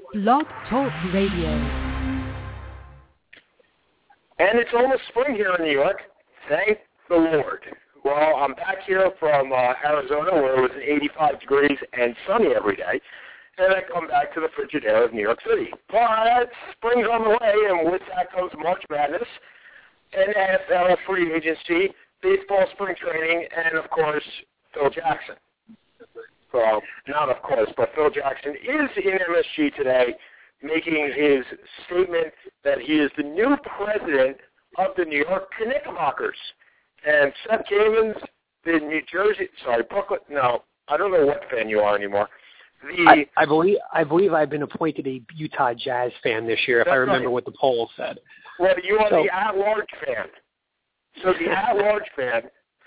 Blog Talk Radio. And it's almost spring here in New York. Thank the Lord. Well, I'm back here from Arizona where it was 85 degrees and sunny every day. And I come back to the frigid air of New York City. But spring's on the way, and with that comes March Madness, and NFL free agency, baseball spring training, and, of course, Phil Jackson. Well, not of course, but Phil Jackson is in MSG today making his statement that he is the new president of the New York Knickerbockers. And Seth Kamens, the Brooklyn, no, I don't know what fan you are anymore. I believe I've been appointed a Utah Jazz fan this year, if I remember what the poll said. Well, you are the at-large fan. So the at-large fan,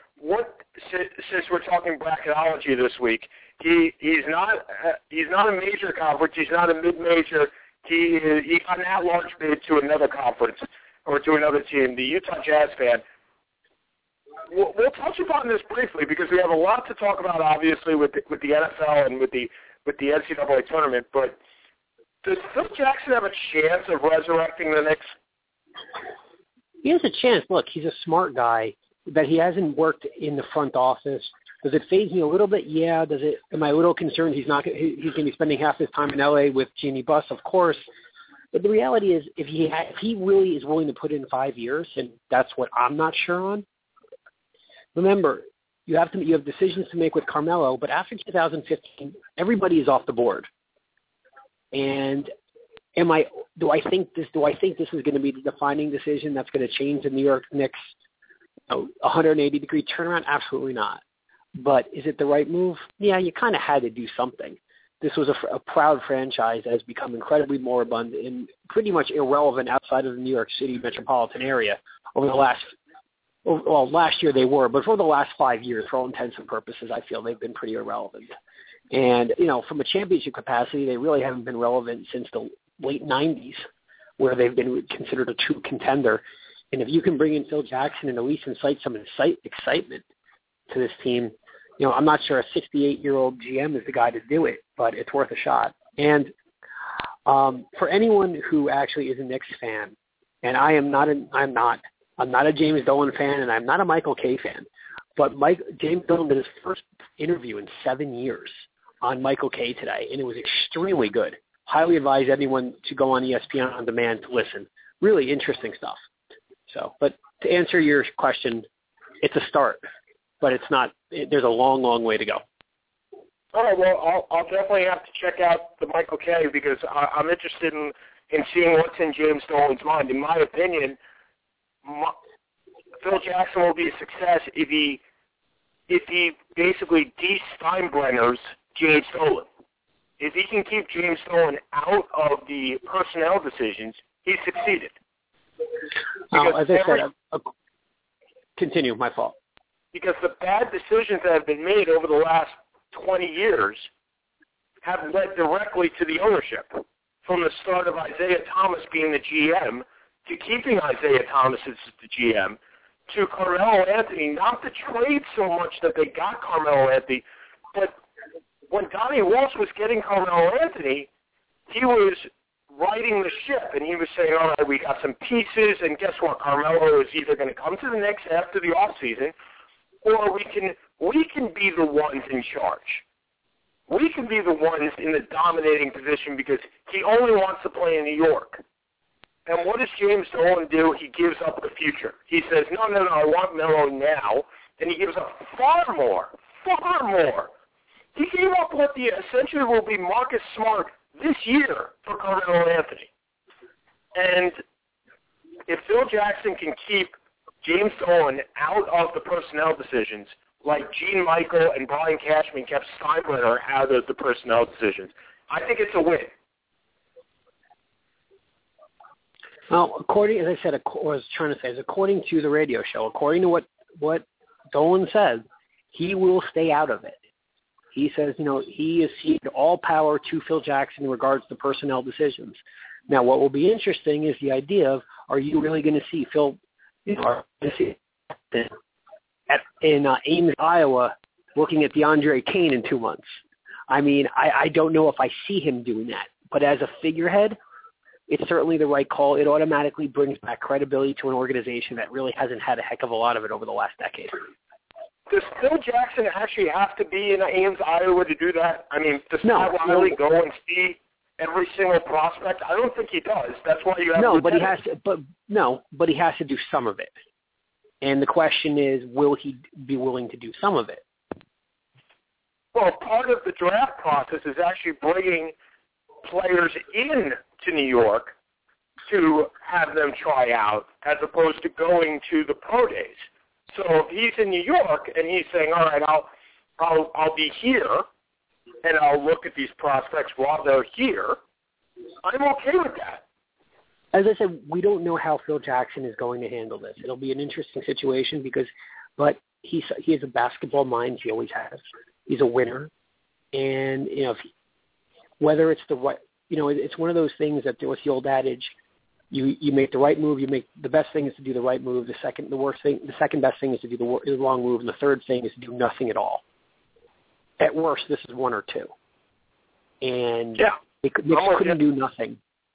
since we're talking bracketology this week, he's not a major conference. He's not a mid-major. He got an at-large bid to another conference or to another team. The Utah Jazz fan. We'll touch upon this briefly because we have a lot to talk about, obviously, with the NFL and with the NCAA tournament. But does Phil Jackson have a chance of resurrecting the Knicks? He has a chance. Look, he's a smart guy. That he hasn't worked in the front office. Does it faze me a little bit? Yeah. Am I a little concerned he's going to be spending half his time in LA with Jeanie Buss? Of course. But the reality is, if he really is willing to put in 5 years, and that's what I'm not sure on. Remember, you have decisions to make with Carmelo, but after 2015, everybody is off the board. And do I think this is going to be the defining decision that's going to change the New York Knicks 180-degree turnaround? Absolutely not. But is it the right move? Yeah, you kind of had to do something. This was a proud franchise that has become incredibly moribund and pretty much irrelevant outside of the New York City metropolitan area over the last year they were, but for the last 5 years, for all intents and purposes, I feel they've been pretty irrelevant. And, from a championship capacity, they really haven't been relevant since the late 90s, where they've been considered a true contender. And if you can bring in Phil Jackson and at least incite some excitement to this team, I'm not sure a 68-year-old GM is the guy to do it, but it's worth a shot. And for anyone who actually is a Knicks fan, and I'm not a James Dolan fan, and I'm not a Michael Kay fan, but James Dolan did his first interview in 7 years on Michael Kay today, and it was extremely good. Highly advise anyone to go on ESPN On Demand to listen. Really interesting stuff. So, but to answer your question, it's a start, but it's not. There's a long, long way to go. All right, well, I'll definitely have to check out the Michael Kay because I'm interested in seeing what's in James Dolan's mind. In my opinion, Phil Jackson will be a success if he basically de-Steinbrenners James Dolan. If he can keep James Dolan out of the personnel decisions, he's succeeded. As I said, continue, my fault. Because the bad decisions that have been made over the last 20 years have led directly to the ownership. From the start of Isaiah Thomas being the GM, to keeping Isaiah Thomas as the GM, to Carmelo Anthony, not the trade so much that they got Carmelo Anthony, but when Donnie Walsh was getting Carmelo Anthony, he was riding the ship, and he was saying, all right, we got some pieces, and guess what? Carmelo is either going to come to the Knicks after the offseason, or we can be the ones in charge. We can be the ones in the dominating position because he only wants to play in New York. And what does James Dolan do? He gives up the future. He says, no, I want Melo now, and he gives up far more. He gave up what essentially will be Marcus Smart this year for Carmelo Anthony. And if Phil Jackson can keep James Dolan out of the personnel decisions, like Gene Michael and Brian Cashman kept Steinbrenner out of the personnel decisions, I think it's a win. Well, according to the radio show, according to what Dolan said, he will stay out of it. He says, he has ceded all power to Phil Jackson in regards to personnel decisions. Now, what will be interesting is the idea of, are you really going to see Phil in Ames, Iowa, looking at DeAndre Kane in 2 months? I mean, I don't know if I see him doing that. But as a figurehead, it's certainly the right call. It automatically brings back credibility to an organization that really hasn't had a heck of a lot of it over the last decade. Does Phil Jackson actually have to be in Ames, Iowa to do that? I mean, does Pat Riley go and see every single prospect? I don't think he does. That's why you have but he has to. But he has to do some of it. And the question is, will he be willing to do some of it? Well, part of the draft process is actually bringing players in to New York to have them try out, as opposed to going to the pro days. So if he's in New York and he's saying, all right, I'll be here and I'll look at these prospects while they're here, I'm okay with that. As I said, we don't know how Phil Jackson is going to handle this. It'll be an interesting situation but he has a basketball mind. He always has. He's a winner, and whether it's the right, it's one of those things that with the old adage, you make the right move. The best thing is to do the right move. The second best thing is to do the wrong move, and the third thing is to do nothing at all. At worst, this is one or two, and Knicks couldn't do nothing.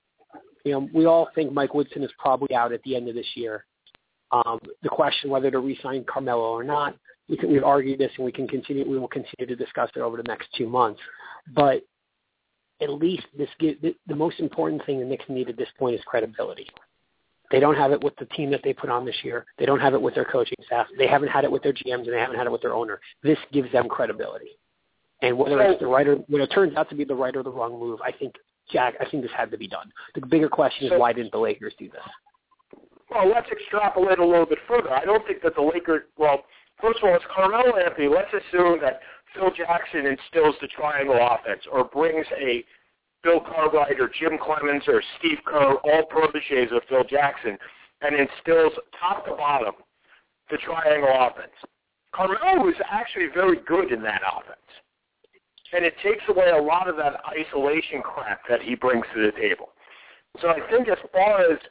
We all think Mike Woodson is probably out at the end of this year. The question whether to re-sign Carmelo or not, we've argued this, and we will continue to discuss it over the next 2 months. But at least the most important thing the Knicks need at this point is credibility. They don't have it with the team that they put on this year. They don't have it with their coaching staff. They haven't had it with their GMs, and they haven't had it with their owner. This gives them credibility. And whether it's the right or when it turns out to be the right or the wrong move, I think this had to be done. The bigger question is, why didn't the Lakers do this? Well, let's extrapolate a little bit further. I don't think that the Lakers – well, first of all, it's Carmelo Anthony. Let's assume that Phil Jackson instills the triangle offense or brings a Bill Cartwright or Jim Clemens or Steve Kerr, all protégés of Phil Jackson, and instills top to bottom the triangle offense. Carmelo is actually very good in that offense. And it takes away a lot of that isolation crap that he brings to the table. So I think as far as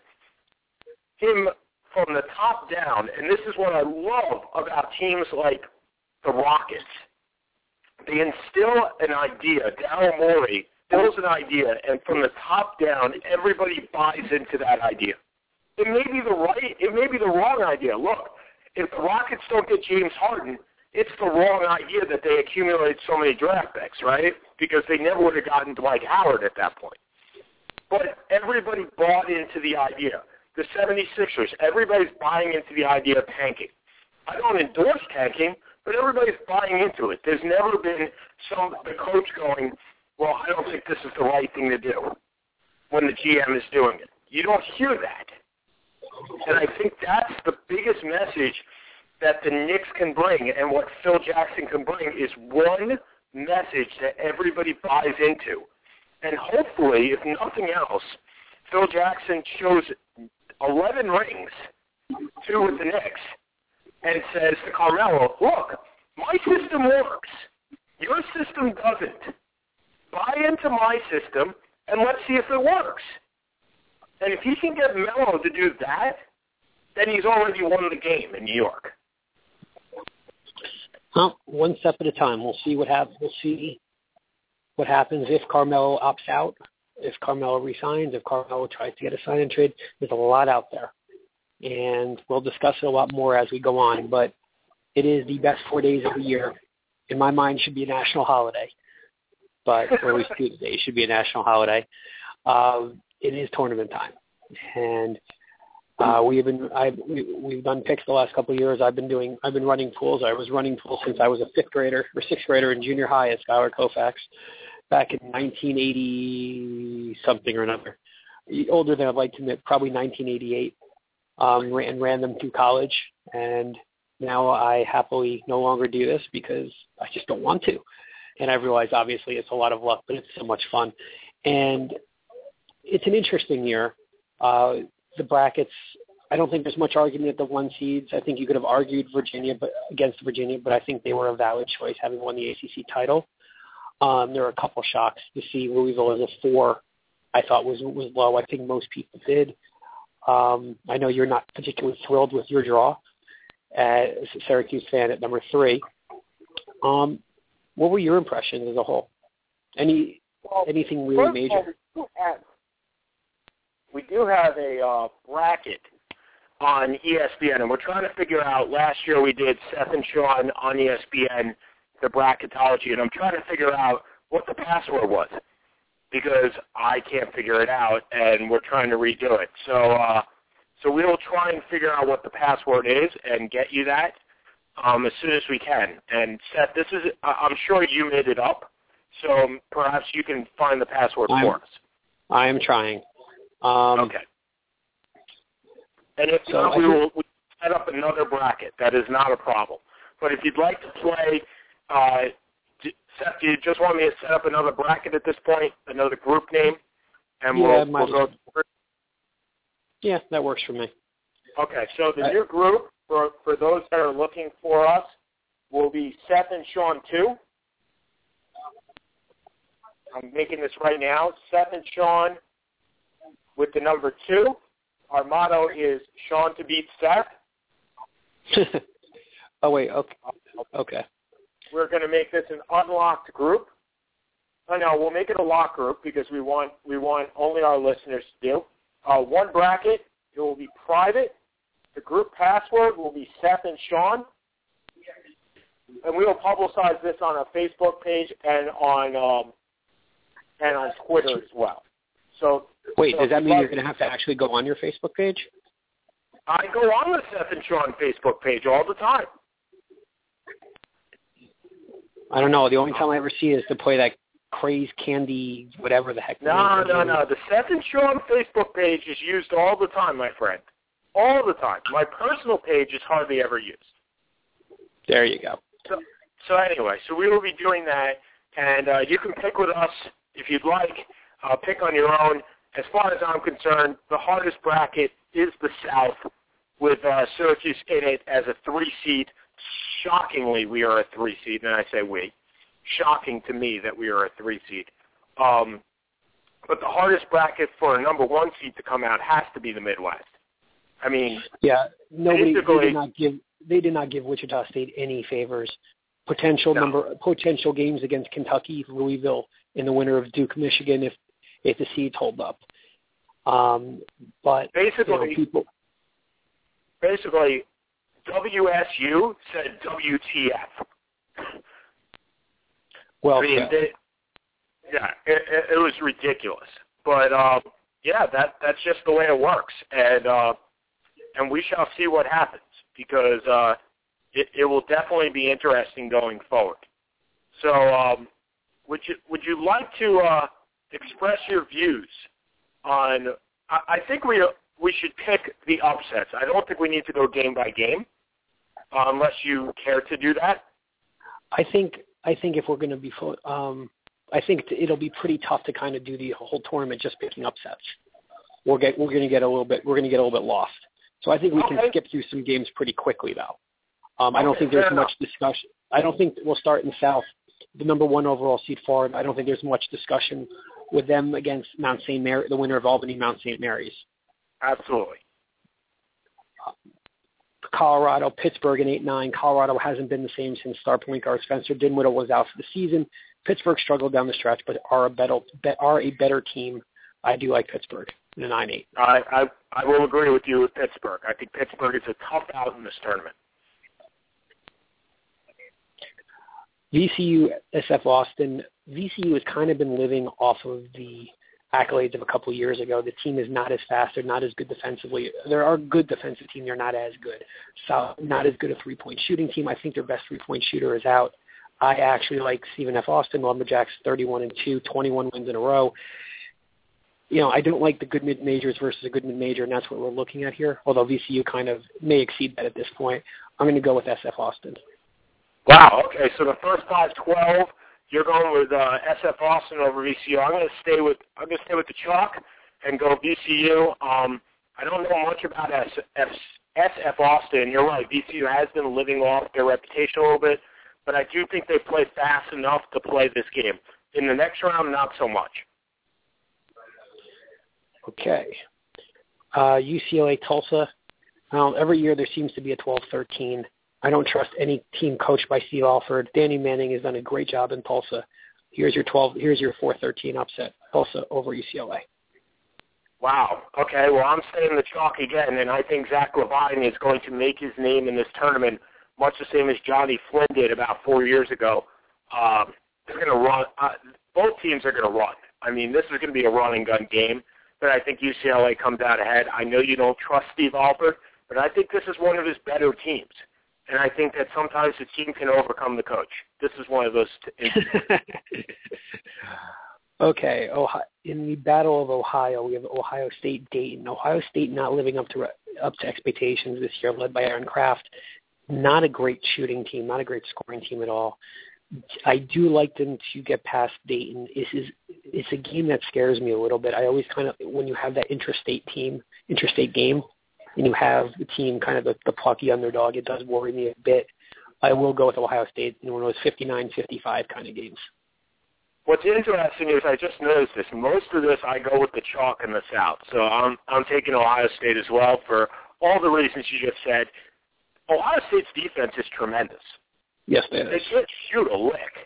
him from the top down, and this is what I love about teams like the Rockets, they instill an idea. Daryl Morey instills an idea, and from the top down, everybody buys into that idea. It may be the right, it may be the wrong idea. Look, if the Rockets don't get James Harden, it's the wrong idea that they accumulated so many draft picks, right? Because they never would have gotten Dwight Howard at that point. But everybody bought into the idea. The 76ers, everybody's buying into the idea of tanking. I don't endorse tanking, but everybody's buying into it. There's never been the coach going, well, I don't think this is the right thing to do when the GM is doing it. You don't hear that. And I think that's the biggest message that the Knicks can bring, and what Phil Jackson can bring is one message that everybody buys into. And hopefully, if nothing else, Phil Jackson shows 11 rings, 2 with the Knicks, and says to Carmelo, look, my system works. Your system doesn't. Buy into my system, and let's see if it works. And if he can get Melo to do that, then he's already won the game in New York. Well, one step at a time. We'll see what happens. We'll see what happens if Carmelo opts out, if Carmelo resigns, if Carmelo tries to get a sign-and trade. There's a lot out there, and we'll discuss it a lot more as we go on. But it is the best 4 days of the year. In my mind, should be a national holiday, or at least Tuesday should be a national holiday. It is tournament time, and we've done picks the last couple of years. I've been running pools. I was running pools since I was a 6th grader in junior high at Schuyler Colfax back in 1980 something or another. Older than I'd like to admit, probably 1988, and ran them through college. And now I happily no longer do this because I just don't want to. And I realize obviously it's a lot of luck, but it's so much fun. And it's an interesting year. The brackets, I don't think there's much argument at the 1 seeds. I think you could have argued against Virginia, but I think they were a valid choice having won the ACC title. There were a couple shocks to see Louisville as a 4. I thought was low. I think most people did. I know you're not particularly thrilled with your draw as a Syracuse fan at number 3. What were your impressions as a whole? Anything really major? do have a bracket on ESPN, and we're trying to figure out. Last year we did Seth and Sean on ESPN, the bracketology, and I'm trying to figure out what the password was because I can't figure it out, and we're trying to redo it. So we'll try and figure out what the password is and get you that as soon as we can. And Seth, I'm sure you made it up, so perhaps you can find the password for us. I am trying. Okay. And if not, we'll set up another bracket. That is not a problem. But if you'd like to play, Seth, do you just want me to set up another bracket at this point, another group name, and we'll go through it? Yeah, that works for me. Okay, so the new group, for those that are looking for us, will be Seth and Sean 2. I'm making this right now. Seth and Sean with the number 2. Our motto is Sean to beat Seth. Oh, wait, okay. We're going to make this an unlocked group. Oh, no, we'll make it a locked group because we want only our listeners to do. One bracket, it will be private. The group password will be Seth and Sean. And we will publicize this on our Facebook page and on Twitter as well. So wait, does that mean you're going to have to actually go on your Facebook page? I go on the Seth and Sean Facebook page all the time. I don't know. The only time I ever see it is to play that Craze Candy, whatever the heck. No. The Seth and Sean Facebook page is used all the time, my friend. All the time. My personal page is hardly ever used. There you go. So anyway, so we will be doing that, and you can pick with us if you'd like. Pick on your own. As far as I'm concerned, the hardest bracket is the South, with Syracuse in it as a 3-seed. Shockingly, we are a 3-seed, and I say we. Shocking to me that we are a 3-seed. But the hardest bracket for a number 1 seed to come out has to be the Midwest. I mean, yeah, they did not give Wichita State any favors. Potential games against Kentucky, Louisville, in the winner of Duke, Michigan, if the seeds hold up. But basically, WSU said WTF. Well, I mean, it was ridiculous. But that's just the way it works, and we shall see what happens because it will definitely be interesting going forward. So, would you like to express your views on? I think we should pick the upsets. I don't think we need to go game by game, unless you care to do that. I think if we're going to be full, I think it'll be pretty tough to kind of do the whole tournament just picking upsets. We're going to get a little bit lost. So I think we can skip through some games pretty quickly, though. I don't think there's much discussion. I don't think we'll start in the South. The number 1 overall seed forward. I don't think there's much discussion with them against Mount St. Mary, the winner of Albany, Mount St. Mary's. Absolutely. Colorado, Pittsburgh in 8-9. Colorado hasn't been the same since star point guard Spencer Dinwiddie was out for the season. Pittsburgh struggled down the stretch, but are a better team. I do like Pittsburgh in a 9-8. I will agree with you with Pittsburgh. I think Pittsburgh is a tough out in this tournament. VCU, SF Austin. VCU has kind of been living off of the accolades of a couple of years ago. The team is not as fast. They're not as good defensively. They're a good defensive team. They're not as good. So not as good a three-point shooting team. I think their best three-point shooter is out. I actually like Stephen F. Austin, Lumberjacks 31-2, 21 wins in a row. You know, I don't like the good mid-majors versus a good mid-major, and that's what we're looking at here, although VCU kind of may exceed that at this point. I'm going to go with SF Austin. Wow, okay, so the first 5-12, you're going with SF Austin over VCU. I'm going to stay with the chalk and go VCU. I don't know much about SF Austin. You're right, VCU has been living off their reputation a little bit, but I do think they play fast enough to play this game. In the next round, not so much. Okay. UCLA Tulsa. Every year there seems to be a 12-13. I don't trust any team coached by Steve Alford. Danny Manning has done a great job in Tulsa. Here's your 4-13 upset. Tulsa over UCLA. Wow. Okay, well, I'm saying the chalk again, and I think Zach Levine is going to make his name in this tournament much the same as Johnny Flynn did about 4 years ago. They're going to run. Both teams are going to run. I mean, this is going to be a run-and-gun game, but I think UCLA comes out ahead. I know you don't trust Steve Alford, but I think this is one of his better teams, and I think that sometimes the team can overcome the coach. This is one of those instances. Okay, in the Battle of Ohio, we have Ohio State-Dayton. Ohio State not living up to expectations this year, led by Aaron Kraft. Not a great shooting team, not a great scoring team at all. I do like them to get past Dayton. It's a game that scares me a little bit. I always kind of, when you have that interstate game, and you have the team kind of the plucky underdog, it does worry me a bit. I will go with Ohio State in one of those 59-55 kind of games. What's interesting is I just noticed this. Most of this I go with the chalk in the South. So I'm taking Ohio State as well for all the reasons you just said. Ohio State's defense is tremendous. Yes, it is. They can't shoot a lick.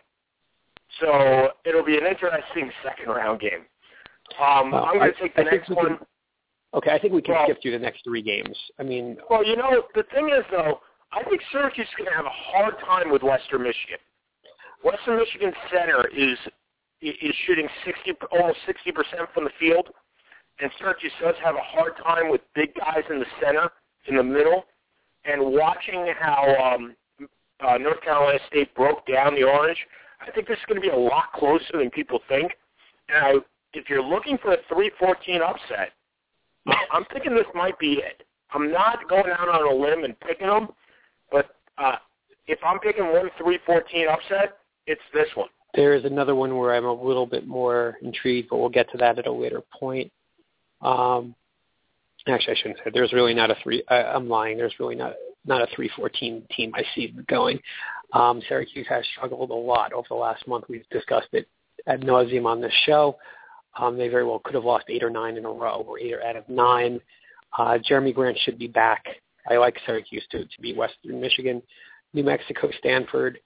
So it'll be an interesting second-round game. I'm going to take the next one. Okay, I think we can skip through the next three games. I mean, well, the thing is, though, I think Syracuse is going to have a hard time with Western Michigan. Western Michigan center is shooting almost 60% from the field, and Syracuse does have a hard time with big guys in the center, in the middle, and watching how North Carolina State broke down the Orange, I think this is going to be a lot closer than people think. And if you're looking for a 3-14 upset, I'm thinking this might be it. I'm not going out on a limb and picking them, but if I'm picking one 3-14 upset, it's this one. There is another one where I'm a little bit more intrigued, but we'll get to that at a later point. Actually, I shouldn't say. There's really not a three. I'm lying. There's really not a 3-14 team I see going. Syracuse has struggled a lot over the last month. We've discussed it ad nauseum on this show. They very well could have lost 8 or 9 in a row, or 8 out of 9. Jeremy Grant should be back. I like Syracuse to beat Western Michigan. New Mexico, Stanford.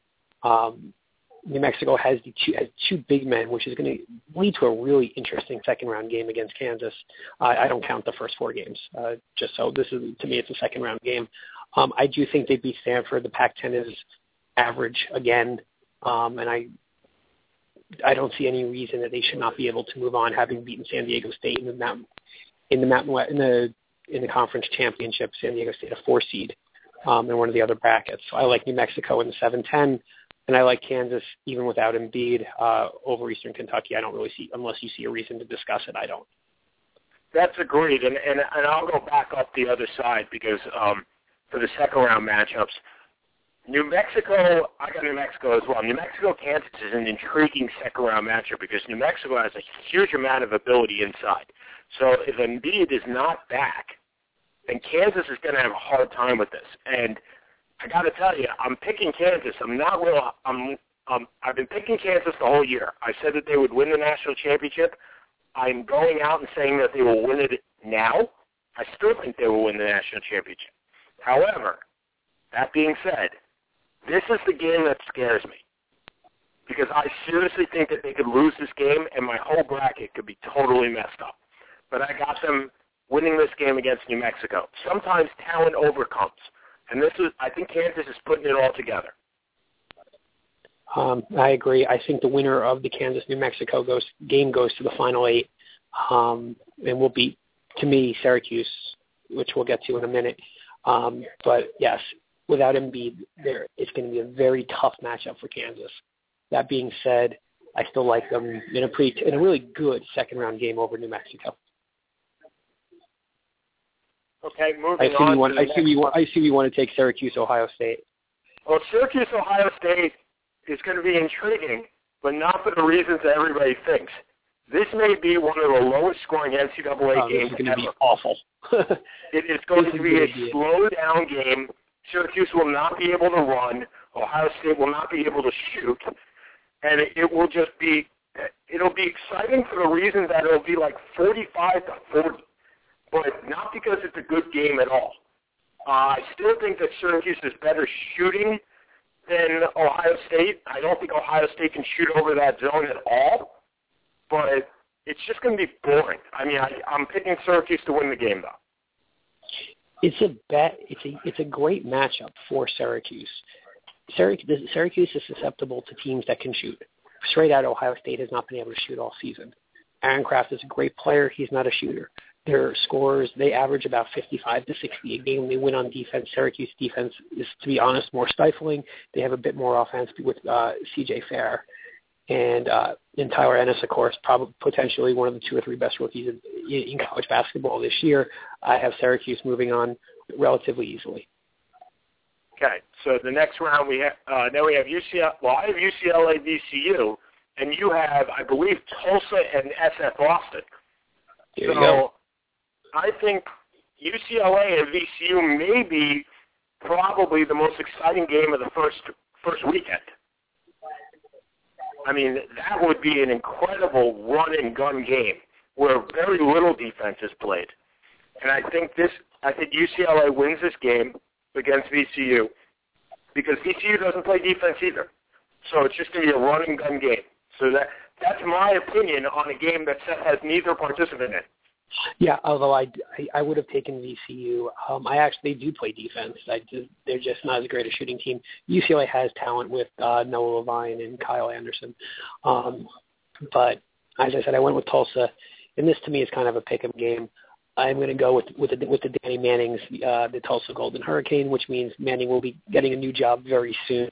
New Mexico has two big men, which is going to lead to a really interesting second-round game against Kansas. I don't count the first 4 games, just so this is, to me, it's a second-round game. I do think they beat Stanford. The Pac-10 is average again, and I don't see any reason that they should not be able to move on, having beaten San Diego State in the conference championship. San Diego State a 4 seed in one of the other brackets. So I like New Mexico in the 7-10. And I like Kansas, even without Embiid, over Eastern Kentucky. I don't really see, unless you see a reason to discuss it, I don't. That's agreed. And I'll go back up the other side because for the second-round matchups, New Mexico, I got New Mexico as well. New Mexico-Kansas is an intriguing second-round matchup because New Mexico has a huge amount of ability inside. So if Embiid is not back, then Kansas is going to have a hard time with this. And I got to tell you, I'm picking Kansas. I've been picking Kansas the whole year. I said that they would win the national championship. I'm going out and saying that they will win it now. I still think they will win the national championship. However, that being said, this is the game that scares me because I seriously think that they could lose this game and my whole bracket could be totally messed up. But I got them winning this game against New Mexico. Sometimes talent overcomes. And I think Kansas is putting it all together. I agree. I think the winner of the Kansas-New Mexico game goes to the Final 8 and will beat, to me, Syracuse, which we'll get to in a minute. But, yes, without Embiid, it's going to be a very tough matchup for Kansas. That being said, I still like them in a really good second-round game over New Mexico. Okay, moving on. I assume you want to take Syracuse, Ohio State. Well, Syracuse, Ohio State is going to be intriguing, but not for the reasons that everybody thinks. This may be one of the lowest-scoring NCAA games ever. This is going to be awful. It is going to be a slow-down game. Syracuse will not be able to run. Ohio State will not be able to shoot. And it'll be exciting for the reason that it'll be like 45-40. But not because it's a good game at all. I still think that Syracuse is better shooting than Ohio State. I don't think Ohio State can shoot over that zone at all. But it's just going to be boring. I mean, I'm picking Syracuse to win the game, though. It's a great matchup for Syracuse. Syracuse is susceptible to teams that can shoot. Straight out, Ohio State has not been able to shoot all season. Aaron Craft is a great player. He's not a shooter. Their scorers, they average about 55 to 60 a game. They win on defense. Syracuse defense is, to be honest, more stifling. They have a bit more offense with C.J. Fair. And Tyler Ennis, of course, probably potentially one of the 2 or 3 best rookies in college basketball this year. I have Syracuse moving on relatively easily. Okay, so the next round we have now we have UCLA. Well, I have UCLA, VCU, and you have, I believe, Tulsa and SF Austin. There you go. I think UCLA and VCU may be probably the most exciting game of the first weekend. I mean, that would be an incredible run-and-gun game where very little defense is played. And I think UCLA wins this game against VCU because VCU doesn't play defense either. So it's just going to be a run-and-gun game. So that's my opinion on a game that has neither participant in it. Yeah, although I would have taken VCU. They do play defense. They're just not as great a shooting team. UCLA has talent with Noah Levine and Kyle Anderson. But as I said, I went with Tulsa, and this to me is kind of a pick-em game. I'm going to go with the Danny Mannings, the Tulsa Golden Hurricane, which means Manning will be getting a new job very soon,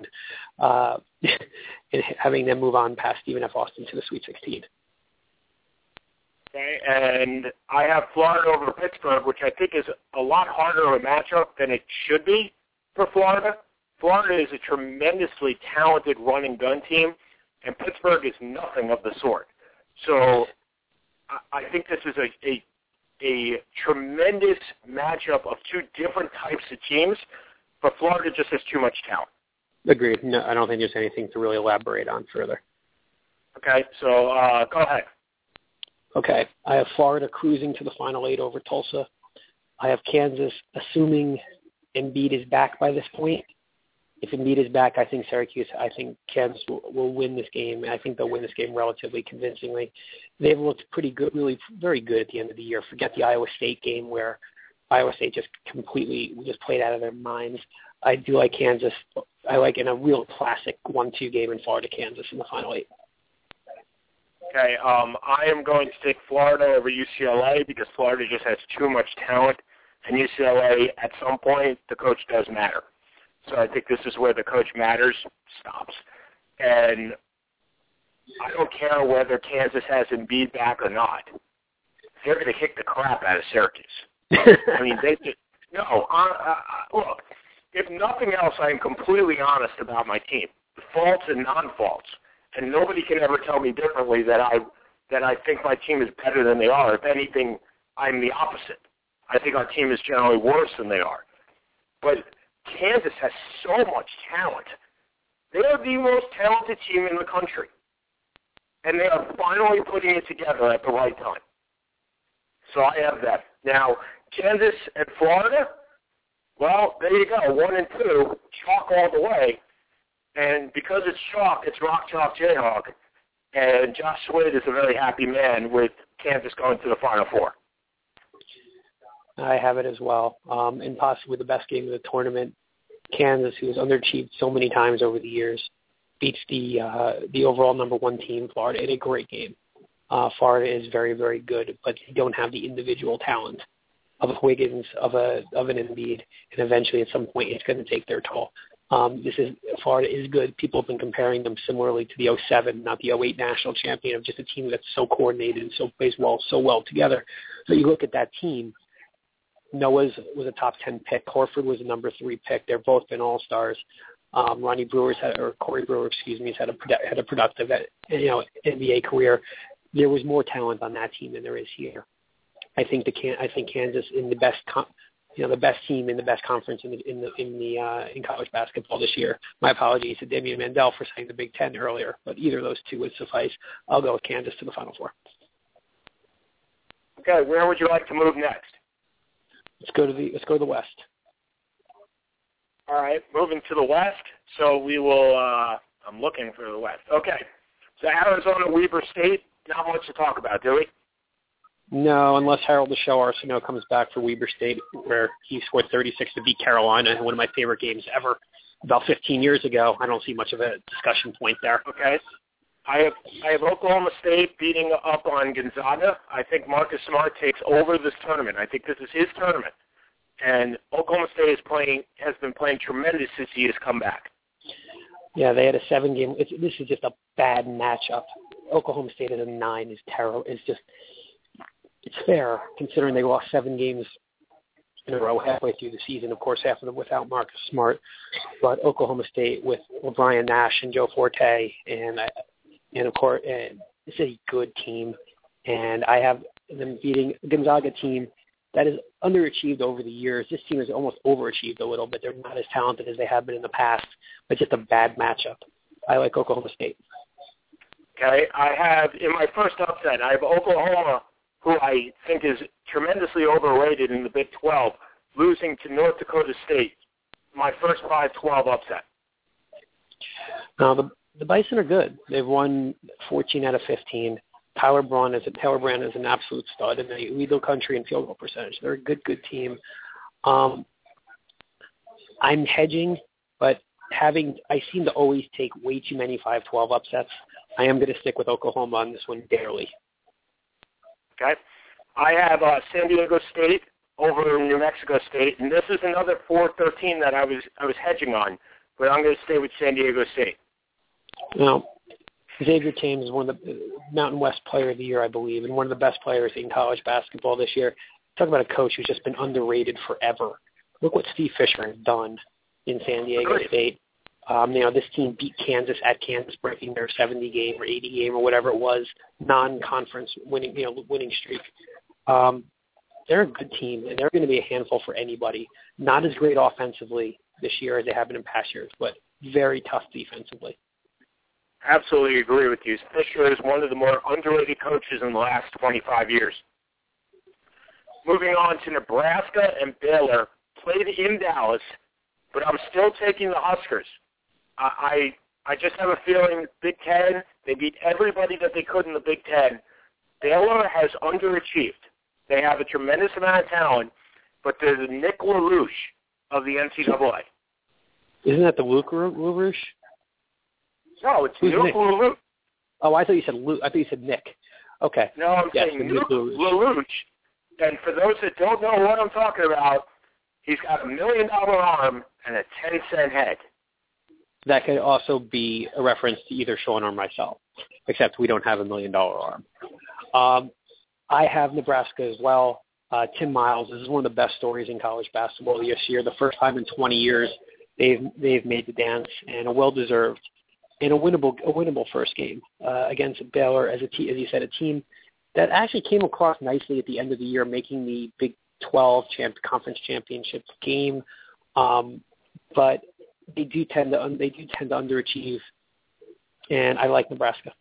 and having them move on past Stephen F. Austin to the Sweet 16. Okay, and I have Florida over Pittsburgh, which I think is a lot harder of a matchup than it should be for Florida. Florida is a tremendously talented run-and-gun team, and Pittsburgh is nothing of the sort. So I think this is a tremendous matchup of 2 different types of teams, but Florida just has too much talent. Agreed. No, I don't think there's anything to really elaborate on further. Okay, so go ahead. Okay, I have Florida cruising to the Final 8 over Tulsa. I have Kansas, assuming Embiid is back by this point. If Embiid is back, I think Kansas will win this game. I think they'll win this game relatively convincingly. They've looked pretty good, really very good at the end of the year. Forget the Iowa State game where Iowa State just completely played out of their minds. I do like Kansas. I like in a real classic 1-2 game in Florida-Kansas in the Final 8. Okay, I am going to take Florida over UCLA because Florida just has too much talent, and UCLA, at some point, the coach does matter. So I think this is where the coach matters stops. And I don't care whether Kansas has Embiid back or not. They're going to kick the crap out of Syracuse. I mean, look, if nothing else, I am completely honest about my team, the faults and non-faults. And nobody can ever tell me differently that I think my team is better than they are. If anything, I'm the opposite. I think our team is generally worse than they are. But Kansas has so much talent. They are the most talented team in the country. And they are finally putting it together at the right time. So I have that. Now, Kansas and Florida, well, there you go, 1 and 2, chalk all the way. And because it's chalk, it's Rock Chalk Jayhawk. And Josh Sweat is a very happy man with Kansas going to the Final 4. I have it as well. And possibly the best game of the tournament. Kansas, who has underachieved so many times over the years, beats the overall number 1 team, Florida, in a great game. Florida is very, very good, but they don't have the individual talent of a Wiggins, of an Embiid, and eventually at some point it's going to take their toll. Florida is good. People have been comparing them similarly to the 07, not the 08 national champion, of just a team that's so coordinated and so plays so well together. So you look at that team. Noah's was a top 10 pick. Horford was a number 3 pick. They've both been all-stars. Corey Brewer, has had a productive, NBA career. There was more talent on that team than there is here. I think Kansas in the best team in the best conference in college basketball this year. My apologies to Damian Mandel for saying the Big Ten earlier, but either of those two would suffice. I'll go with Kansas to the Final 4. Okay, where would you like to move next? Let's go to the West. All right, moving to the West. So we will. I'm looking for the West. Okay, so Arizona Weber State not much to talk about, do we? No, unless Harold the Show Arsenault comes back for Weber State, where he scored 36 to beat Carolina in one of my favorite games ever about 15 years ago. I don't see much of a discussion point there. Okay. I have Oklahoma State beating up on Gonzaga. I think Marcus Smart takes over this tournament. I think this is his tournament. And Oklahoma State has been playing tremendous since he has come back. Yeah, they had a 7-game. This is just a bad matchup. Oklahoma State at a 9 is terrible. It's fair considering they lost 7 games in a row halfway through the season. Of course, half of them without Marcus Smart, but Oklahoma State with Brian Nash and Joe Forte, and of course, it's a good team. And I have them beating a Gonzaga team that is underachieved over the years. This team has almost overachieved a little bit. They're not as talented as they have been in the past, but just a bad matchup. I like Oklahoma State. Okay, I have in my first upset, I have Oklahoma, who I think is tremendously overrated in the Big 12, losing to North Dakota State. My first 5-12 upset. Now, the Bison are good. They've won 14 out of 15. Tyler Brand is an absolute stud, and they lead the country in field goal percentage. They're a good team. I'm hedging, but I seem to always take way too many 5-12 upsets. I am going to stick with Oklahoma on this one barely. Okay. I have San Diego State over New Mexico State, and this is another 4-13 that I was hedging on, but I'm going to stay with San Diego State. Now, Xavier Thames is one of the Mountain West Player of the Year, I believe, and one of the best players in college basketball this year. Talk about a coach who's just been underrated forever. Look what Steve Fisher has done in San Diego State. This team beat Kansas at Kansas, breaking their 70-game or 80-game or whatever it was non-conference winning streak. They're a good team, and they're going to be a handful for anybody. Not as great offensively this year as they have been in past years, but very tough defensively. Absolutely agree with you. Fisher is one of the more underrated coaches in the last 25 years. Moving on to Nebraska and Baylor, played in Dallas, but I'm still taking the Huskers. I just have a feeling Big Ten, they beat everybody that they could in the Big Ten. Baylor has underachieved. They have a tremendous amount of talent, but they're the Nick LaRouche of the NCAA. Isn't that the Luke LaRouche? No, it's Luke LaRouche. Oh, I thought you said Luke. I thought you said Nick. Okay. No, I'm saying Luke LaRouche. And for those that don't know what I'm talking about, he's got $1 million arm and a 10-cent head. That could also be a reference to either Sean or myself, except we don't have $1 million arm. I have Nebraska as well. Tim Miles, this is one of the best stories in college basketball this year. The first time in 20 years they've made the dance, and a well-deserved and a winnable first game against Baylor as you said, a team that actually came across nicely at the end of the year, making the Big 12 conference championship game. But they do tend to underachieve, and I like Nebraska.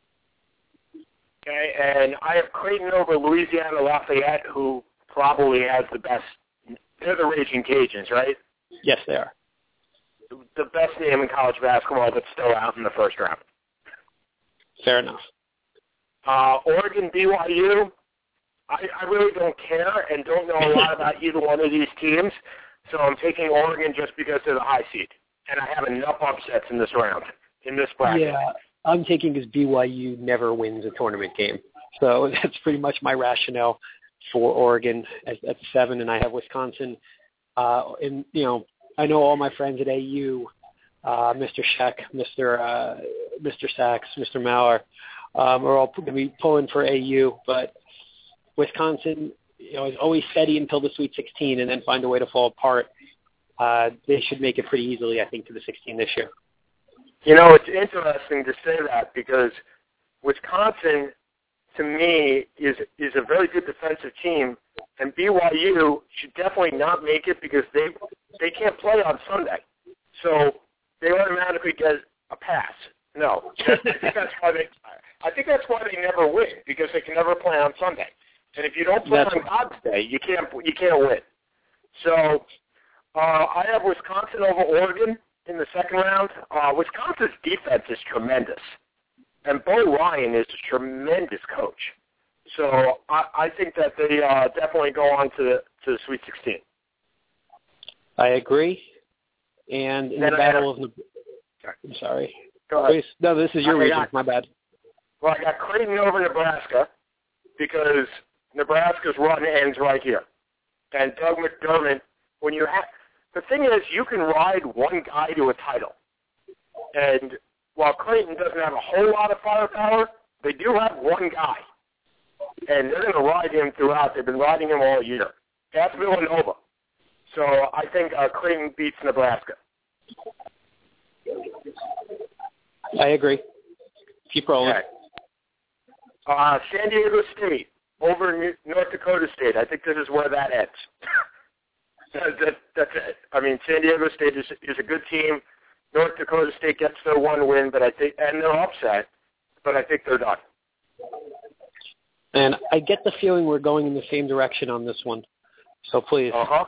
Okay, and I have Creighton over Louisiana Lafayette, who probably has the best. They're the Raging Cajuns, right? Yes, they are. The best name in college basketball that's still out in the first round. Fair enough. Oregon, BYU, I really don't care and don't know a lot about either one of these teams, so I'm taking Oregon just because they're the high seed. And I have enough upsets in this round, in this bracket. Yeah, I'm taking because BYU never wins a tournament game. So that's pretty much my rationale for Oregon at 7, and I have Wisconsin. And, I know all my friends at AU, Mr. Sheck, Mr. Sachs, Mr. Maurer, are all going to be pulling for AU, but Wisconsin, is always steady until the Sweet 16 and then find a way to fall apart. They should make it pretty easily, I think, to the 16 this year. It's interesting to say that because Wisconsin, to me, is a very good defensive team, and BYU should definitely not make it because they can't play on Sunday. So they automatically get a pass. No, I think that's why they never win, because they can never play on Sunday. And if you don't play on God's Day, you can't win. So I have Wisconsin over Oregon in the second round. Wisconsin's defense is tremendous. And Bo Ryan is a tremendous coach. So I think that they definitely go on to the Sweet 16. I agree. And in the battle of I'm sorry. Go ahead. Please. No, this is your region. My bad. Well, I got Creighton over Nebraska because Nebraska's run ends right here. And Doug McDermott, when you have – the thing is, you can ride one guy to a title. And while Creighton doesn't have a whole lot of firepower, they do have one guy. And they're going to ride him throughout. They've been riding him all year. That's Villanova. So I think Creighton beats Nebraska. I agree. Keep rolling. Okay. San Diego State over North Dakota State. I think this is where that ends. That's it. I mean, San Diego State is a good team. North Dakota State gets their one win, but I think, and they're upset, but I think they're done. And I get the feeling we're going in the same direction on this one. So please. Uh-huh.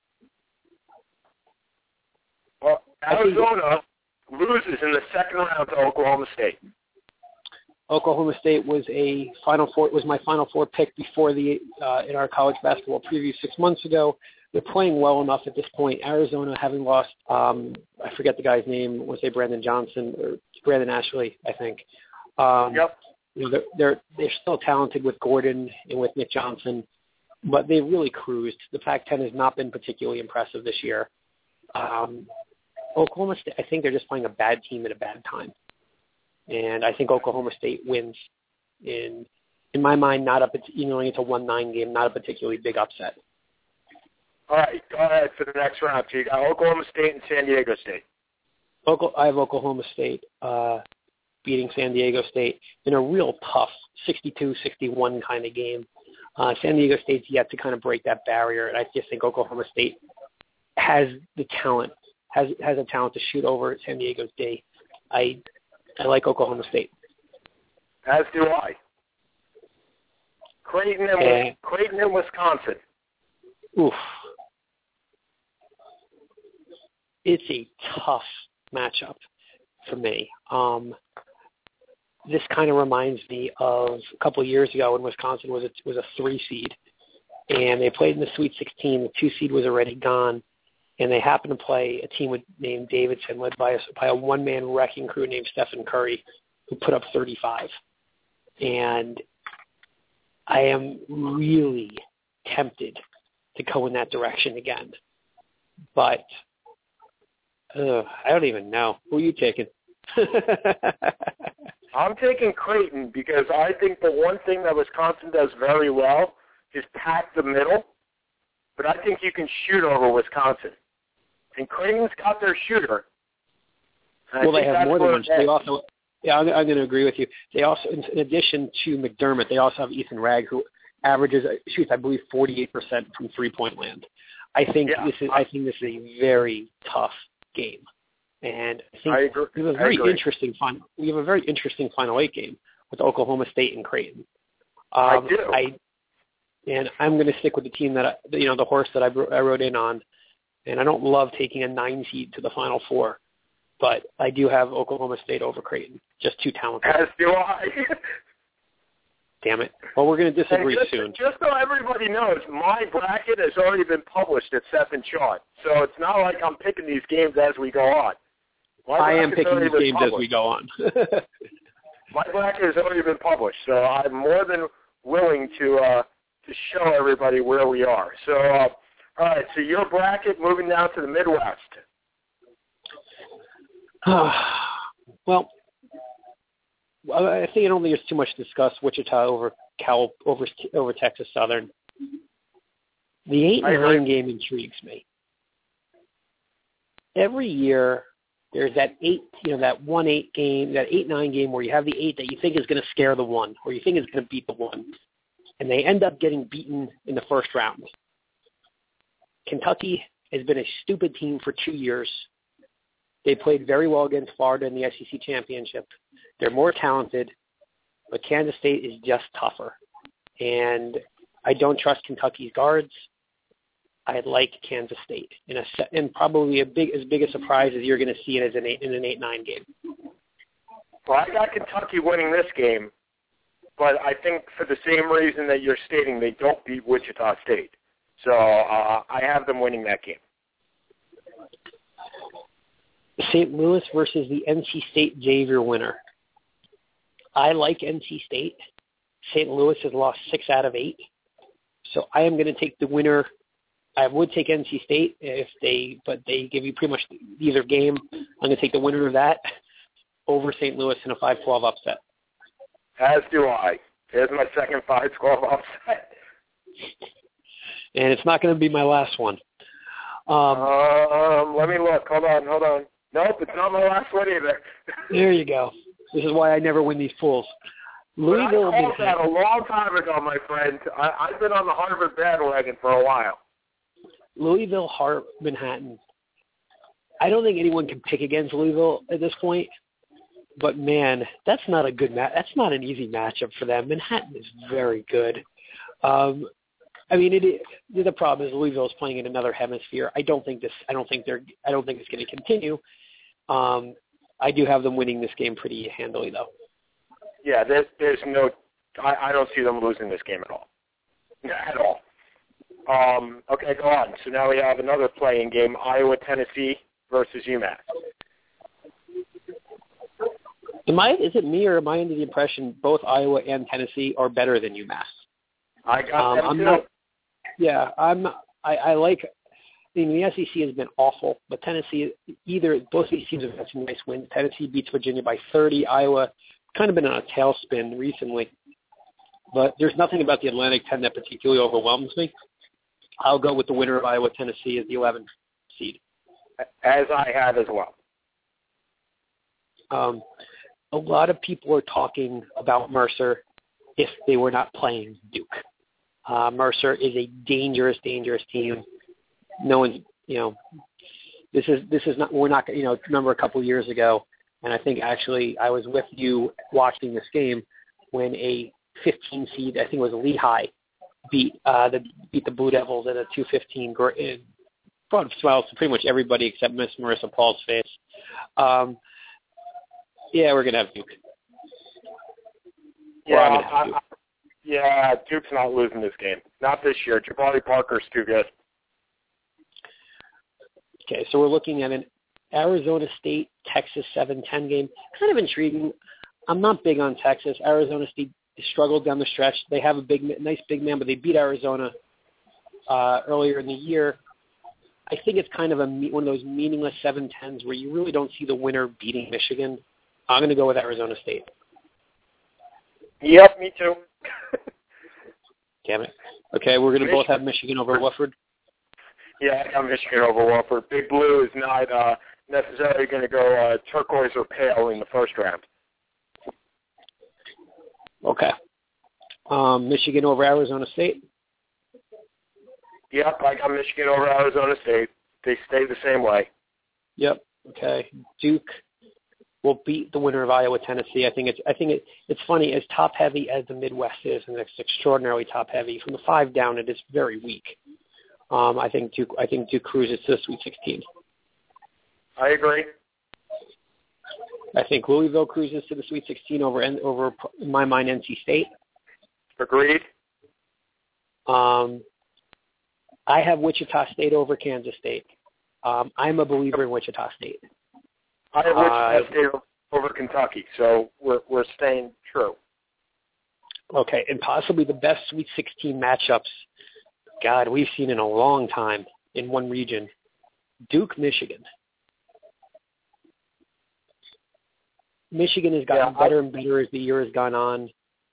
Well, Arizona loses in the second round to Oklahoma State. Oklahoma State was my Final Four pick before in our college basketball preview 6 months ago. They're playing well enough at this point. Arizona, having lost, I forget the guy's name. I want to say Brandon Johnson or Brandon Ashley, I think. Yep. You know, they're still talented with Gordon and with Nick Johnson, but they really cruised. The Pac-10 has not been particularly impressive this year. Oklahoma State, I think they're just playing a bad team at a bad time. And I think Oklahoma State wins in my mind, even though it's a 1-9 game, not a particularly big upset. All right, go ahead for the next round. So you got Oklahoma State and San Diego State. I have Oklahoma State beating San Diego State in a real tough 62-61 kind of game. San Diego State's yet to kind of break that barrier, and I just think Oklahoma State has the talent, has a talent to shoot over San Diego's day. I like Oklahoma State. As do I. Creighton and Wisconsin. Oof. It's a tough matchup for me. This kind of reminds me of a couple of years ago when Wisconsin was a 3 seed, and they played in the Sweet 16. The 2 seed was already gone, and they happened to play a team named Davidson, led by a one-man wrecking crew named Stephen Curry, who put up 35. And I am really tempted to go in that direction again, but I don't even know. Who are you taking? I'm taking Creighton because I think the one thing that Wisconsin does very well is pack the middle, but I think you can shoot over Wisconsin. And Creighton's got their shooter. Well, they have more than one. They also, I'm going to agree with you. They also, in addition to McDermott, they also have Ethan Ragg, who shoots, I believe, 48% from three-point land. I think this is a very tough game, and I think we have a very interesting Final 8 game with Oklahoma State and Creighton. I do. And I'm going to stick with the team the horse that I wrote in on. And I don't love taking a 9 seed to the Final Four, but I do have Oklahoma State over Creighton. Just too talented. As do I. Damn it. Well, we're going to disagree soon. Just so everybody knows, my bracket has already been published at Seth and Sean, so it's not like I'm picking these games as we go on. I am picking these games as we go on. My bracket has already been published, so I'm more than willing to show everybody where we are. So, all right, so your bracket moving down to the Midwest. Well, I think I don't think there's too much to discuss. Wichita over Texas Southern. The 8-9 game intrigues me. Every year there's that 1-8 game, that 8-9 game where you have the 8 that you think is going to scare the 1, or you think is going to beat the 1, and they end up getting beaten in the first round. Kentucky has been a stupid team for 2 years. They played very well against Florida in the SEC championship. They're more talented, but Kansas State is just tougher. And I don't trust Kentucky's guards. I like Kansas State in probably as big a surprise as you're going to see it in an 8-9 game. Well, I got Kentucky winning this game, but I think for the same reason that you're stating, they don't beat Wichita State. So I have them winning that game. St. Louis versus the NC State Xavier winner. I like NC State. St. Louis has lost 6 out of 8. So I am going to take the winner. I would take NC State but they give you pretty much either game. I'm going to take the winner of that over St. Louis in a 5-12 upset. As do I. There's my second 5-12 upset. And it's not going to be my last one. Let me look. Hold on. Nope, it's not my last one either. There you go. This is why I never win these pools. Louisville. I called that a long time ago, my friend. I've been on the Harvard bandwagon for a while. Louisville, Manhattan. I don't think anyone can pick against Louisville at this point. But man, that's not a good match. That's not an easy matchup for them. Manhattan is very good. I mean, the problem is Louisville is playing in another hemisphere. I don't think it's going to continue. I do have them winning this game pretty handily, though. Yeah, there's no. I don't see them losing this game at all. At all. Okay, go on. So now we have another playing game: Iowa, Tennessee versus UMass. Is it me, or am I under the impression both Iowa and Tennessee are better than UMass? I got them too. I like. I mean, the SEC has been awful, but Tennessee, both of these teams have had some nice wins. Tennessee beats Virginia by 30. Iowa kind of been on a tailspin recently, but there's nothing about the Atlantic 10 that particularly overwhelms me. I'll go with the winner of Iowa, Tennessee as the 11th seed. As I have as well. A lot of people are talking about Mercer if they were not playing Duke. Mercer is a dangerous, dangerous team. No one's, this is not, we're not, remember a couple of years ago, and I think actually I was with you watching this game when a 15 seed, I think it was Lehigh, beat the Blue Devils at a 2-15 in front of smiles to pretty much everybody except Miss Marissa Paul's face. Yeah, we're going to have Duke. Yeah, Duke's not losing this game. Not this year. Jabari Parker's too good. Okay, so we're looking at an Arizona State-Texas 7-10 game. Kind of intriguing. I'm not big on Texas. Arizona State struggled down the stretch. They have a nice big man, but they beat Arizona earlier in the year. I think it's kind of one of those meaningless 7-10s where you really don't see the winner beating Michigan. I'm going to go with Arizona State. Yep, me too. Damn it. Okay, we're going to both have Michigan over Wofford. Yeah, I got Michigan over Wofford. Big Blue is not necessarily going to go turquoise or pale in the first round. Okay. Michigan over Arizona State? Yep, I got Michigan over Arizona State. They stay the same way. Yep. Okay. Duke will beat the winner of Iowa, Tennessee. I think it's funny, as top heavy as the Midwest is, and it's extraordinarily top heavy. From the 5 down, it is very weak. I think Duke cruises to the Sweet 16. I agree. I think Louisville cruises to the Sweet 16 over in my mind, NC State. Agreed. I have Wichita State over Kansas State. I'm a believer in Wichita State. I have Wichita State over Kentucky, so we're staying true. Okay, and possibly the best Sweet 16 matchups, God, we've seen in a long time in one region. Duke, Michigan. Michigan has gotten better and better as the year has gone on,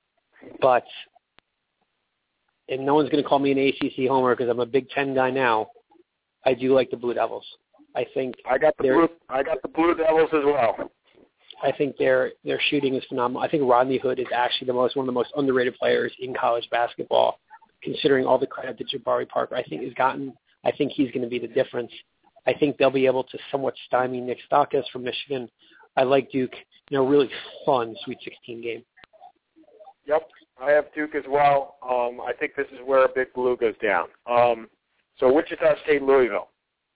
and no one's going to call me an ACC homer because I'm a Big Ten guy now. I do like the Blue Devils. I got the Blue Devils as well. I think their shooting is phenomenal. I think Rodney Hood is actually one of the most underrated players in college basketball, considering all the credit that Jabari Parker I think he's going to be the difference. I think they'll be able to somewhat stymie Nick Stauskas from Michigan. I like Duke. Really fun Sweet 16 game. Yep, I have Duke as well. I think this is where Big Blue goes down. So Wichita State, Louisville.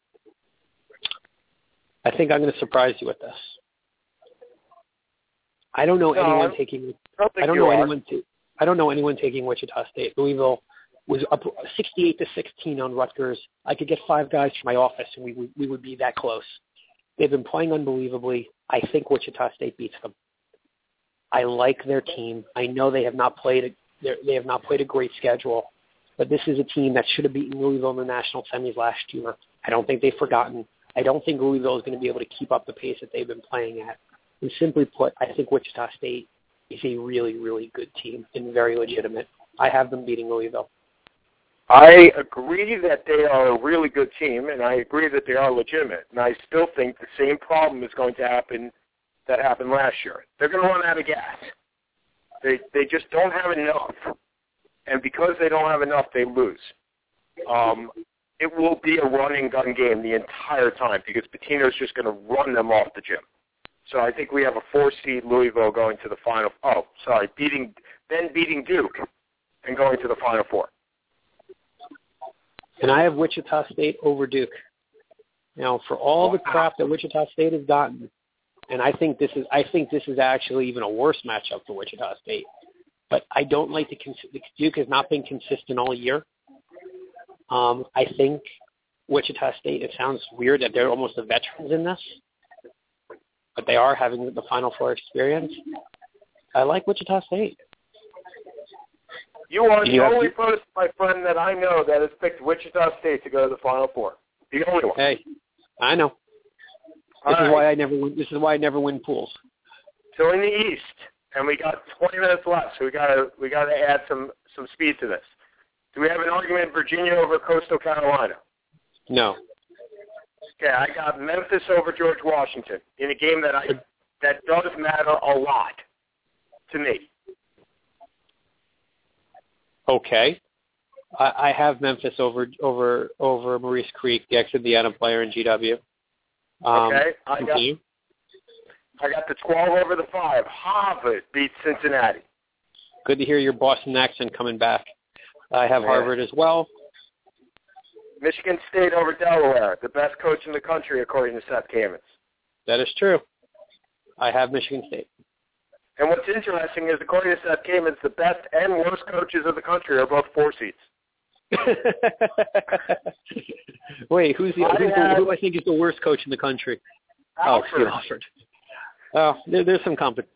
I think I'm going to surprise you with this. I don't know anyone I taking. don't know I don't know anyone taking Wichita State. Louisville was up 68-16 on Rutgers. I could get 5 guys from my office, and we would be that close. They've been playing unbelievably. I think Wichita State beats them. I like their team. I know they have not played a great schedule, but this is a team that should have beaten Louisville in the national semis last year. I don't think they've forgotten. I don't think Louisville is going to be able to keep up the pace that they've been playing at. And simply put, I think Wichita State is a really, really good team and very legitimate. I have them beating Louisville. I agree that they are a really good team, and I agree that they are legitimate. And I still think the same problem is going to happen that happened last year. They're going to run out of gas. They just don't have enough. And because they don't have enough, they lose. It will be a run-and-gun game the entire time because Pitino's just going to run them off the gym. So I think we have a 4-seed Louisville going to the Final. Beating Duke and going to the Final Four. And I have Wichita State over Duke. Now, for all the crap that Wichita State has gotten, and I think this is actually even a worse matchup for Wichita State. But I don't like Duke has not been consistent all year. I think Wichita State. It sounds weird that they're almost the veterans in this, but they are having the Final Four experience. I like Wichita State. You are the only person, my friend, that I know that has picked Wichita State to go to the Final Four. The only one. Hey, I know. This is why I never win pools. So in the East, and we got 20 minutes left, so we got to add some speed to this. Do we have an argument Virginia over Coastal Carolina? No. Okay, I got Memphis over George Washington in a game that does matter a lot to me. Okay. I have Memphis over Maurice Creek, the ex-Indiana player in GW. Okay. I got the 12 over the 5. Harvard beats Cincinnati. Good to hear your Boston accent coming back. I have Harvard as well. Michigan State over Delaware, the best coach in the country, according to Seth Kamens. That is true. I have Michigan State. And what's interesting is, according to Seth Kamens, the best and worst coaches of the country are both 4 seeds. Wait, who I think is the worst coach in the country? Alford. Steve Alford. Oh, there's some competition.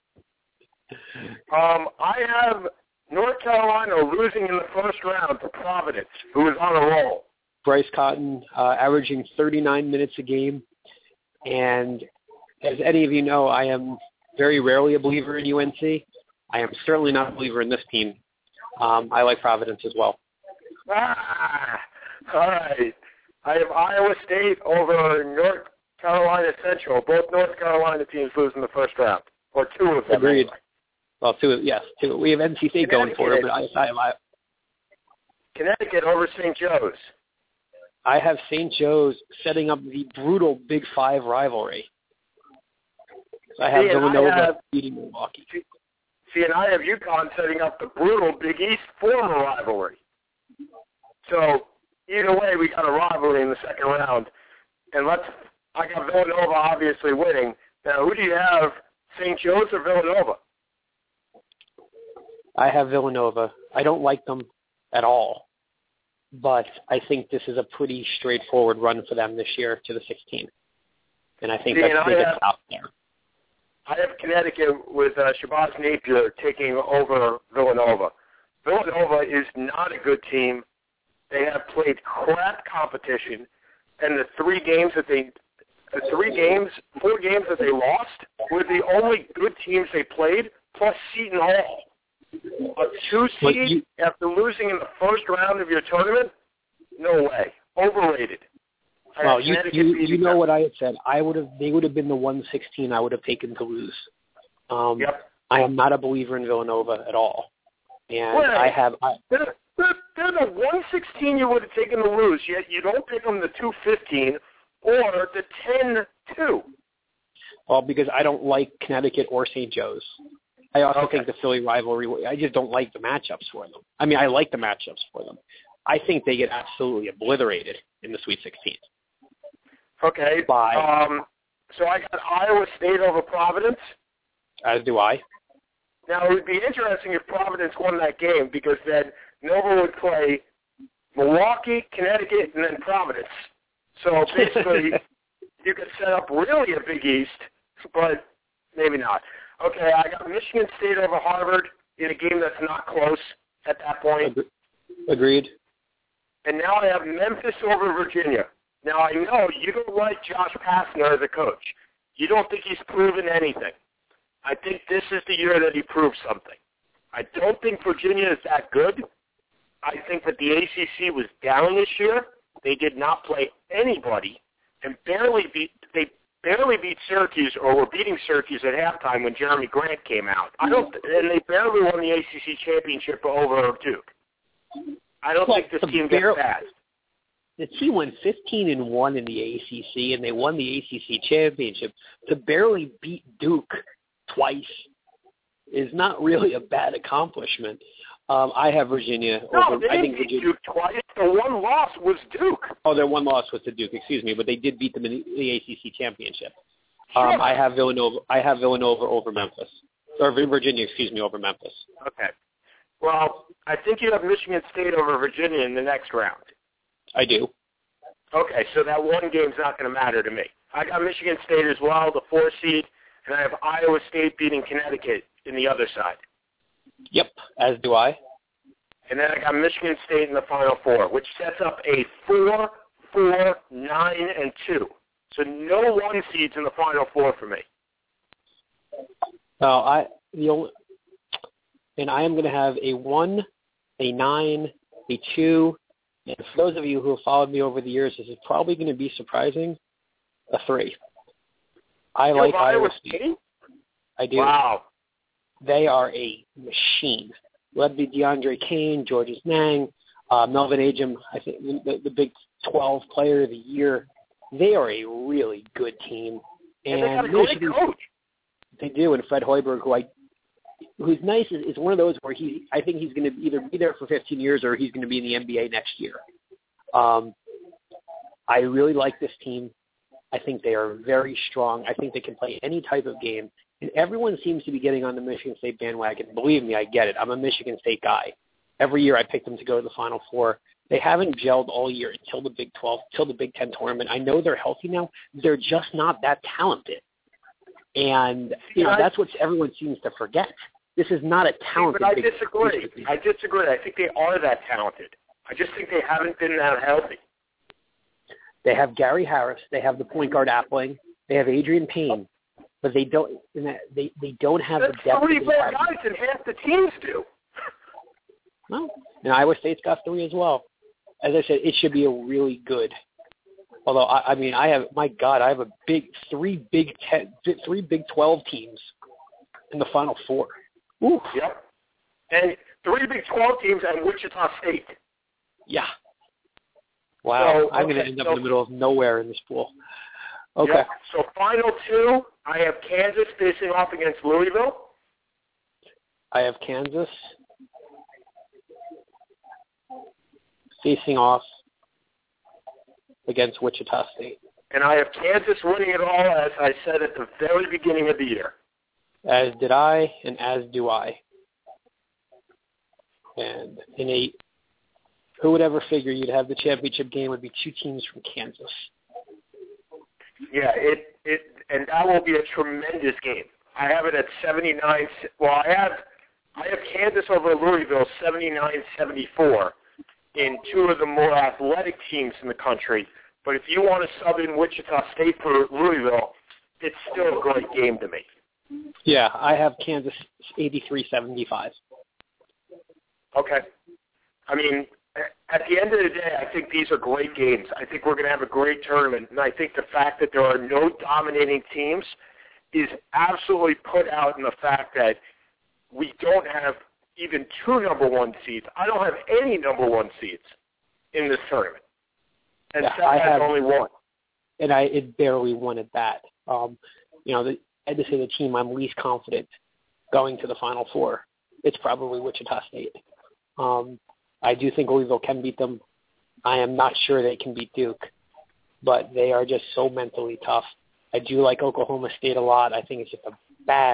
I have North Carolina losing in the first round to Providence, who is on a roll. Bryce Cotton averaging 39 minutes a game. And as any of you know, I am very rarely a believer in UNC. I am certainly not a believer in this team. I like Providence as well. All right. I have Iowa State over North Carolina Central. Both North Carolina teams lose in the first round, or 2 of them. Agreed. Anyway. Well, 2. We have NC State going for it, but I Connecticut over St. Joe's. I have St. Joe's setting up the brutal Big 5 rivalry. I have Villanova beating Milwaukee. And I have UConn setting up the brutal Big East former rivalry. So either way, we got a rivalry in the second round. And I got Villanova obviously winning. Now, who do you have, St. Joe's or Villanova? I have Villanova. I don't like them at all. But I think this is a pretty straightforward run for them this year to the 16th. And I think that's big out there. I have Connecticut with Shabazz Napier taking over Villanova. Villanova is not a good team. They have played crap competition, and the 4 games that they lost were the only good teams they played, plus Seton Hall. A 2 seed after losing in the first round of your tournament? No way. Overrated. Well, you know what I had said. They would have been the 116 I would have taken to lose. Yep. I am not a believer in Villanova at all. And they're the 116 you would have taken to lose, yet you don't pick them the 215 or the 10-2. Well, because I don't like Connecticut or St. Joe's. I also think the Philly rivalry, I just don't like the matchups for them. I mean, I like the matchups for them. I think they get absolutely obliterated in the Sweet 16. Okay. So I got Iowa State over Providence. As do I. Now, it would be interesting if Providence won that game because then Nova would play Milwaukee, Connecticut, and then Providence. So basically, you could set up really a Big East, but maybe not. Okay, I got Michigan State over Harvard in a game that's not close at that point. Agreed. And now I have Memphis over Virginia. Now, I know you don't like Josh Pastner as a coach. You don't think he's proven anything. I think this is the year that he proves something. I don't think Virginia is that good. I think that the ACC was down this year. They did not play anybody and they barely beat Syracuse, or were beating Syracuse at halftime when Jeremy Grant came out. And they barely won the ACC championship over Duke. I don't think this team gets past. The team went 15-1 in the ACC, and they won the ACC championship. To barely beat Duke twice is not really a bad accomplishment. I have Virginia. No, they didn't beat Duke twice. The one loss was Duke. Oh, their one loss was to Duke. Excuse me, but they did beat them in the ACC championship. Sure. I have Villanova. Over Memphis, or Virginia. Excuse me, over Memphis. Okay. Well, I think you have Michigan State over Virginia in the next round. I do. Okay, so that one game's not going to matter to me. I got Michigan State as well, the 4 seed, and I have Iowa State beating Connecticut in the other side. Yep, as do I. And then I got Michigan State in the Final Four, which sets up a 4, 4, 9, and 2. So no 1 seeds in the Final Four for me. I am going to have a 1, a 9, a 2, and for those of you who have followed me over the years, this is probably going to be surprising, a 3. I like Iowa State. I do. Wow. They are a machine. Led by DeAndre Kane, Georges Niang, Melvin Agim, I think the Big 12 Player of the Year. They are a really good team. And they got a great coach. They do, and Fred Hoiberg, who's nice, is one of those where I think he's going to either be there for 15 years or he's going to be in the NBA next year. I really like this team. I think they are very strong. I think they can play any type of game. And everyone seems to be getting on the Michigan State bandwagon. Believe me, I get it. I'm a Michigan State guy. Every year I pick them to go to the Final Four. They haven't gelled all year until the Big 12, till the Big 10 tournament. I know they're healthy now. They're just not that talented. And, that's what everyone seems to forget. This is not a talented But I disagree. I think they are that talented. I just think they haven't been that healthy. They have Gary Harris. They have the point guard Appling. They have Adrian Payne. But they don't have the depth. That's 3 more guys than half the teams do. Well, and Iowa State's got 3 as well. As I said, it should be a really good. Although I have 3 Big 12 teams in the Final Four. Ooh. Yep. And 3 Big 12 teams and Wichita State. Yeah. Wow. So, I'm going to end up in the middle of nowhere in this pool. Okay. Yep. So Final 2, I have Kansas facing off against Louisville. I have Kansas facing off against Wichita State. And I have Kansas winning it all, as I said at the very beginning of the year. As did I, and as do I. And who would ever figure you'd have the championship game would be 2 teams from Kansas? Yeah, and that will be a tremendous game. I have it at 79. Well, I have Kansas over Louisville 79-74 in 2 of the more athletic teams in the country. But if you want to sub in Wichita State for Louisville, it's still a great game to me. Yeah, I have Kansas 83-75. Okay. I mean, at the end of the day, I think these are great games. I think we're going to have a great tournament, and I think the fact that there are no dominating teams is absolutely put out in the fact that we don't have even 2 number 1 seeds. I don't have any number 1 seeds in this tournament, and I have only 1. And it barely won at that. I'd say the team I'm least confident going to the Final Four, it's probably Wichita State. I do think Louisville can beat them. I am not sure they can beat Duke, but they are just so mentally tough. I do like Oklahoma State a lot. I think it's just a bad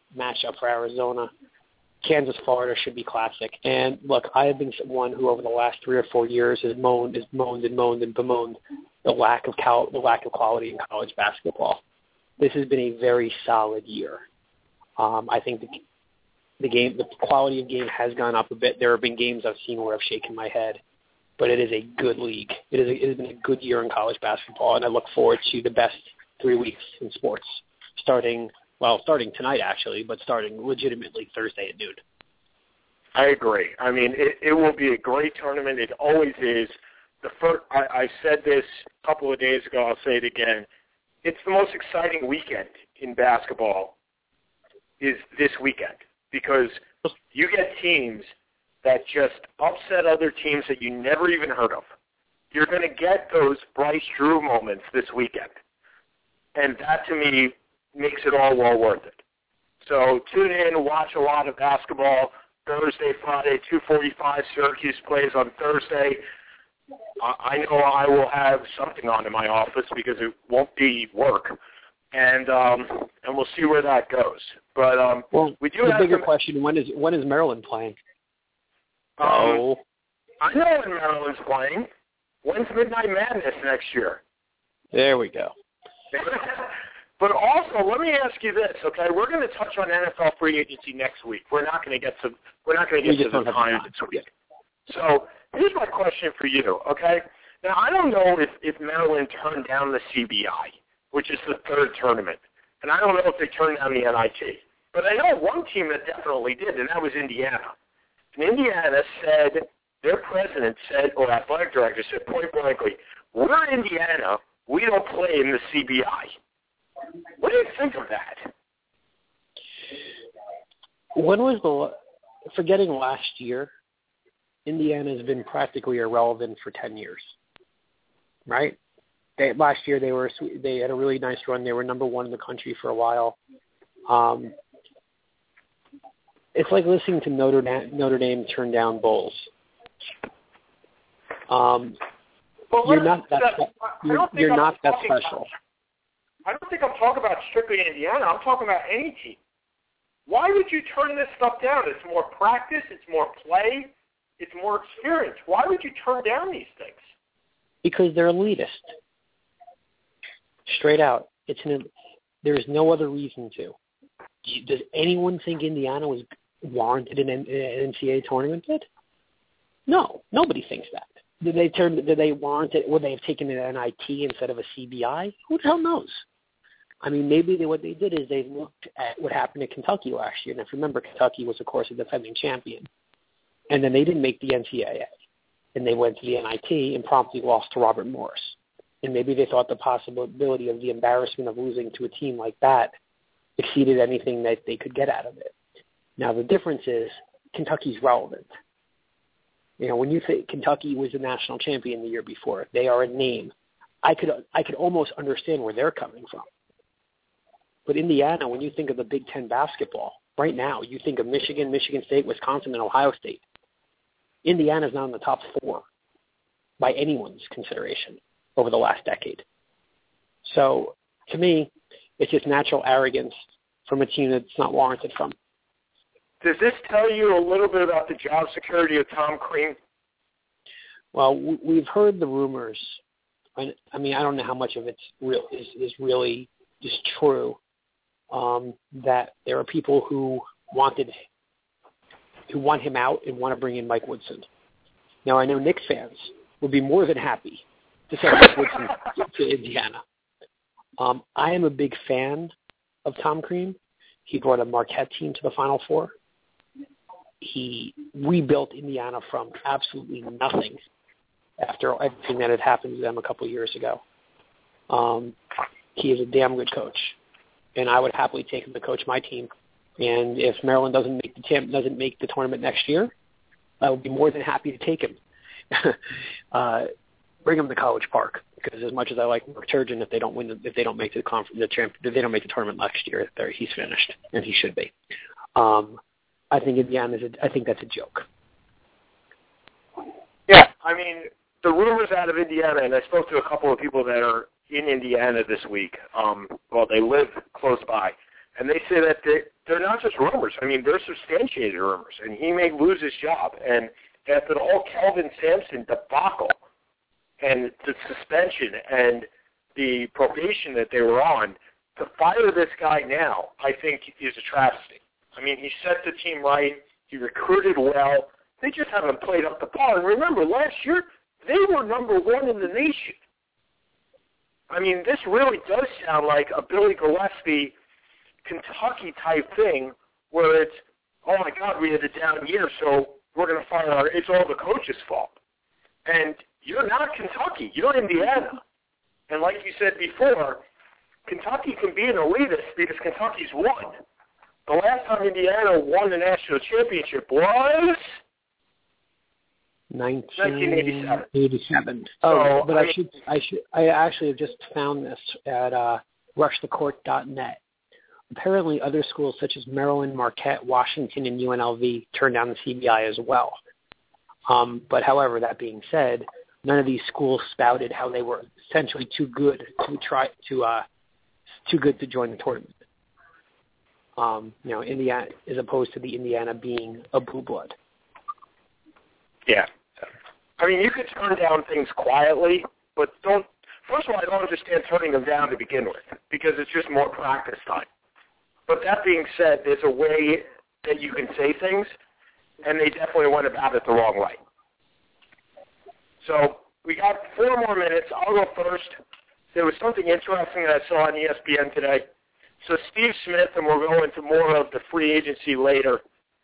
matchup for Arizona. Kansas, Florida should be classic. And look, I have been one who over the last 3 or 4 years has moaned and bemoaned the lack of quality in college basketball. This has been a very solid year. I think the quality of game has gone up a bit. There have been games I've seen where I've shaken my head, but it is a good league. It has been a good year in college basketball, and I look forward to the best 3 weeks in sports, starting tonight actually, but starting legitimately Thursday at noon. I agree. I mean, it will be a great tournament. It always is. I said this a couple of days ago. I'll say it again. It's the most exciting weekend in basketball is this weekend because you get teams that just upset other teams that you never even heard of. You're going to get those Bryce Drew moments this weekend. And that, to me, makes it all well worth it. So tune in, watch a lot of basketball Thursday, Friday, 2:45. Syracuse plays on Thursday. I know I will have something on in my office because it won't be work. And we'll see where that goes. But we do the have bigger question: when is Maryland playing? I know when Maryland's playing. When's Midnight Madness next year? There we go. But also, let me ask you this, okay? We're going to touch on NFL free agency next week. We're not going to get to the time this week. So here's my question for you, okay? Now, I don't know if Maryland turned down the CBI, which is the third tournament, and I don't know if they turned down the NIT. But I know one team that definitely did, and that was Indiana. And Indiana said, their president said, or athletic director said point blankly, we're Indiana, we don't play in the CBI. What do you think of that? Forgetting last year, Indiana has been practically irrelevant for 10 years, right? Last year they had a really nice run. They were number 1 in the country for a while. It's like listening to Notre Dame turn down Bulls. You're not that special. I don't think I'm talking about strictly Indiana. I'm talking about any team. Why would you turn this stuff down? It's more practice. It's more play. It's more experience. Why would you turn down these things? Because they're elitist. Straight out. There is no other reason to. Does anyone think Indiana was warranted in an NCAA tournament bid? No. Nobody thinks that. Did they warrant it? Would they have taken an NIT instead of a CBI? Who the hell knows? I mean, maybe what they did is they looked at what happened at Kentucky last year. And if you remember, Kentucky was, of course, a defending champion. And then they didn't make the NCAA. And they went to the NIT and promptly lost to Robert Morris. And maybe they thought the possibility of the embarrassment of losing to a team like that exceeded anything that they could get out of it. Now, the difference is Kentucky's relevant. You know, when you say Kentucky was the national champion the year before, they are a name. I could almost understand where they're coming from. But Indiana, when you think of the Big Ten basketball, right now, you think of Michigan, Michigan State, Wisconsin, and Ohio State. Indiana's not in the top 4 by anyone's consideration over the last decade. So, to me, it's just natural arrogance from a team that's not warranted from. Does this tell you a little bit about the job security of Tom Crean? Well, we've heard the rumors. I mean, I don't know how much of it's is really just true. That there are people who want him out and want to bring in Mike Woodson. Now, I know Knicks fans would be more than happy to send Mike Woodson to Indiana. I am a big fan of Tom Crean. He brought a Marquette team to the Final Four. He rebuilt Indiana from absolutely nothing after everything that had happened to them a couple of years ago. He is a damn good coach, and I would happily take him to coach my team. And if Maryland doesn't make the tournament next year, I would be more than happy to take him. Bring him to College Park, because as much as I like Mark Turgeon, if they don't make the tournament next year, he's finished, and he should be. I think that's a joke. Yeah, I mean, the rumors out of Indiana, and I spoke to a couple of people that are in Indiana this week. They live close by, And they say that they're not just rumors. I mean, they're substantiated rumors, and he may lose his job. And after the whole Kelvin Sampson debacle and the suspension and the probation that they were on, to fire this guy now, I think, is a travesty. I mean, he set the team right. He recruited well. They just haven't played up to par. And remember, last year, they were number one in the nation. I mean, this really does sound like a Billy Gillispie Kentucky-type thing where it's, oh, my God, we had a down year, so we're going to fire it's all the coach's fault. And you're not Kentucky. You're Indiana. And like you said before, Kentucky can be an elitist because Kentucky's won. The last time Indiana won the national championship was 1987. So, but I actually have just found this at rushthecourt.net. Apparently, other schools such as Maryland, Marquette, Washington, and UNLV turned down the CBI as well. But however, that being said, none of these schools spouted how they were essentially too good to join the tournament. Indiana, as opposed to the Indiana being a blue blood. Yeah. I mean, you could turn down things quietly, but don't. First of all, I don't understand turning them down to begin with because it's just more practice time. But that being said, there's a way that you can say things, and they definitely went about it the wrong way. So we got 4 more minutes. I'll go first. There was something interesting that I saw on ESPN today. So Steve Smith, and we'll go into more of the free agency later,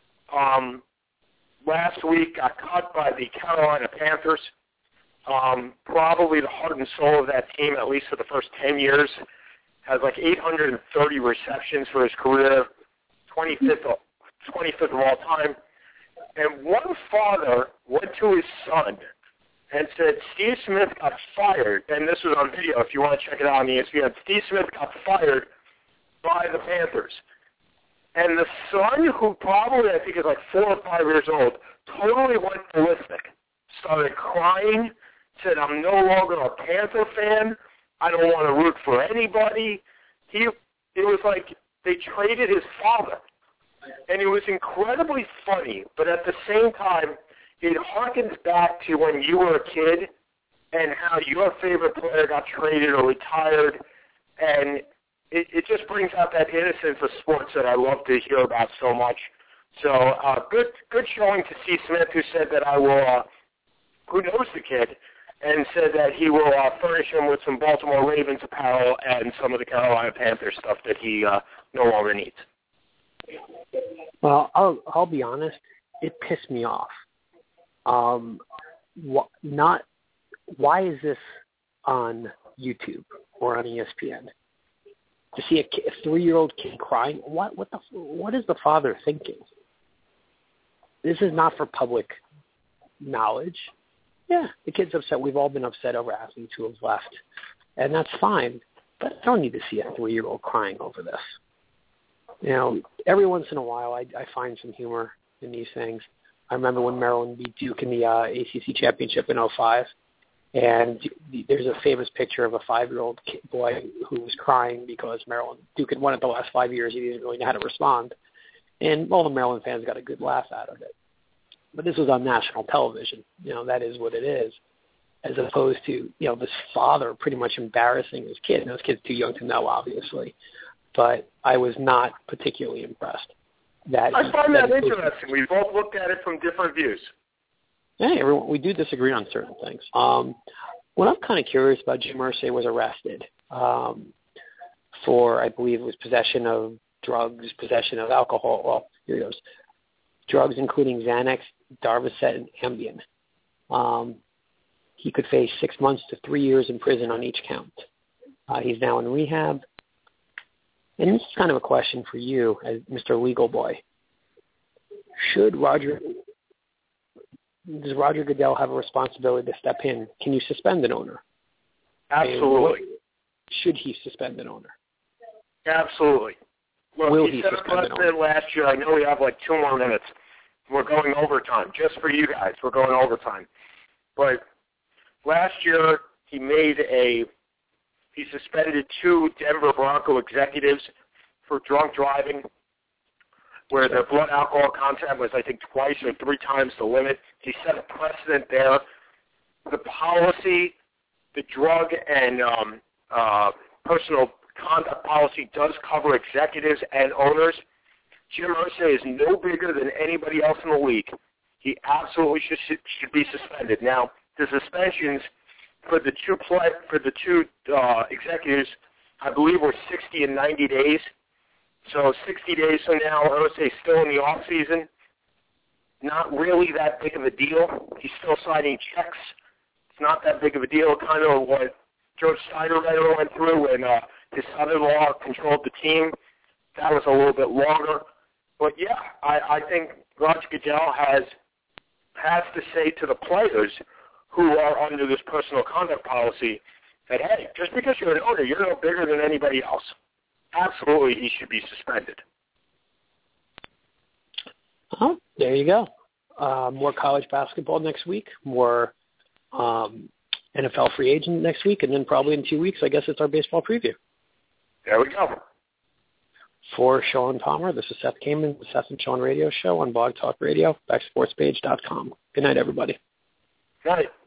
last week got cut by the Carolina Panthers. Probably the heart and soul of that team, at least for the first 10 years, has like 830 receptions for his career, 25th of all time. And one father went to his son and said, Steve Smith got fired, and this was on video if you want to check it out on ESPN. Steve Smith got fired by the Panthers. And the son, who probably I think is like 4 or 5 years old, totally went ballistic, started crying, said, I'm no longer a Panther fan. I don't want to root for anybody. It was like they traded his father. And it was incredibly funny, but at the same time, it harkens back to when you were a kid and how your favorite player got traded or retired, and it just brings out that innocence of sports that I love to hear about so much. So good showing to C. Smith, who said that who knows the kid, and said that he will furnish him with some Baltimore Ravens apparel and some of the Carolina Panthers stuff that he no longer needs. Well, I'll be honest, it pissed me off. Why is this on YouTube or on ESPN? To see a 3-year-old kid crying, what is the father thinking? This is not for public knowledge. Yeah, the kid's upset. We've all been upset over athletes who have left, and that's fine. But I don't need to see a 3-year-old crying over this. You know, every once in a while, I find some humor in these things. I remember when Maryland beat Duke in the ACC championship in 2005, and there's a famous picture of a 5-year-old boy who was crying because Duke had won it the last 5 years. He didn't really know how to respond. And all the Maryland fans got a good laugh out of it. But this was on national television. You know, that is what it is, as opposed to, this father pretty much embarrassing his kid. Now, his kid's too young to know, obviously. But I was not particularly impressed. I find that interesting. We both looked at it from different views. Hey, we do disagree on certain things. What I'm kind of curious about, Jim Irsay was arrested for, I believe it was possession of drugs, possession of alcohol. Well, here goes. Drugs including Xanax, Darvocet, and Ambien. He could face 6 months to 3 years in prison on each count. He's now in rehab. And this is kind of a question for you, as Mr. Legal Boy. Does Roger Goodell have a responsibility to step in? Can you suspend an owner? Absolutely. Should he suspend an owner? Absolutely. Look, Will he he set a suspend an owner? precedent last year. I know we have like 2 more minutes. We're going overtime. Just for you guys, we're going overtime. But last year, he suspended 2 Denver Bronco executives for drunk driving, where the blood alcohol content was, I think, twice or three times the limit. He set a precedent there. The policy, the drug and personal conduct policy does cover executives and owners. Jim Irsay is no bigger than anybody else in the league. He absolutely should be suspended. Now, the suspensions for the two executives, I believe, were 60 and 90 days. So 60 days from now, Irsay's still in the off season. Not really that big of a deal. He's still signing checks. It's not that big of a deal. Kind of what George Steinbrenner went through when his son-in-law controlled the team. That was a little bit longer. But, yeah, I think Roger Goodell has to say to the players who are under this personal conduct policy that, hey, just because you're an owner, you're no bigger than anybody else. Absolutely, he should be suspended. Oh, there you go. More college basketball next week, more NFL free agent next week, and then probably in 2 weeks, I guess it's our baseball preview. There we go. For Sean Palmer, this is Seth Kamen, the Seth and Sean Radio Show on Blog Talk Radio, backsportspage.com. Good night, everybody. Good night.